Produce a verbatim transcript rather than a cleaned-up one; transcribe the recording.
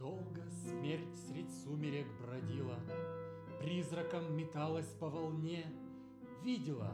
Долго смерть средь сумерек бродила, Призраком металась по волне, Видела,